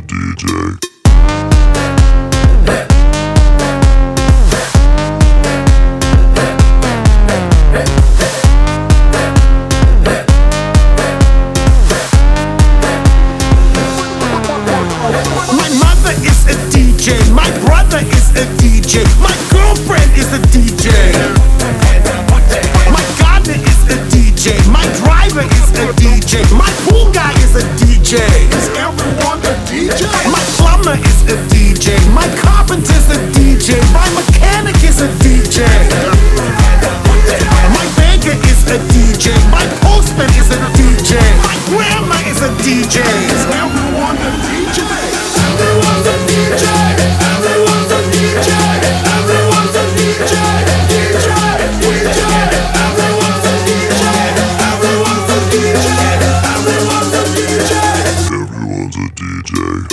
DJ. My mother is a DJ, my brother is a DJ, my girlfriend is a DJ. My gardener is a DJ, my driver is a DJ, my pool guy is a DJ. Is everyone a DJ? My plumber is a DJ, my carpenter's a DJ, my mechanic is a DJ. My banker is a DJ, my postman is a DJ, my grandma is a DJ. Is everyone a DJ? Everyone's a DJ. Everyone's a DJ. Everyone's a DJ. DJ. DJ. Everyone's a DJ. Everyone's a DJ. Everyone's a DJ. Everyone's a DJ.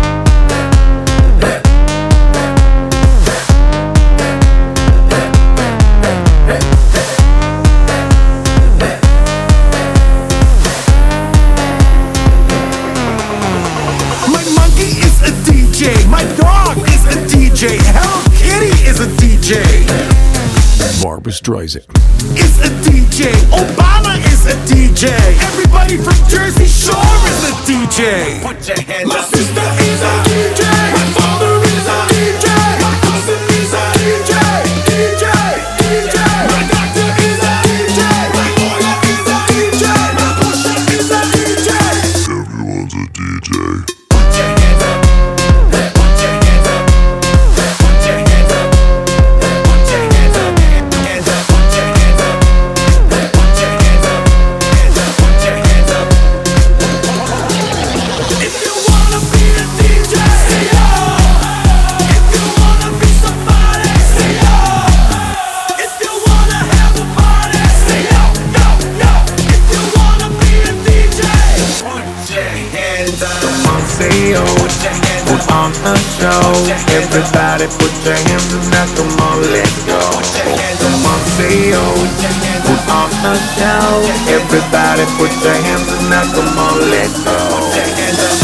My monkey is a DJ. My dog is a DJ. Hello Kitty is a DJ. Barbra Streisand Is a DJ. Obama is a DJ. Everybody from Jersey Shore is a DJ. Put your hands My up. sister is a DJ. My father is a DJ. My cousin is a DJ. DJ. DJ. My doctor is a DJ. My lawyer is a DJ. My pusher is a DJ. Everyone's a DJ. Put your hands up. Put your hands up. Put your hands up. Put your hands up. Hands up. Put your hands up. Put your hands up. Hands up. Put your hands up. If you wanna be a DJ, say yeah. If you wanna be somebody, say yeah. If you wanna have a party, say yo, yo, yo. If you wanna be a DJ, Put your hands up. Say yo, Put your hands put up. on a show. Everybody put your hands up now, come on, let's go. Come on, say yo, put on a show. Everybody put your hands up now, come on, let's go. Put your hands up.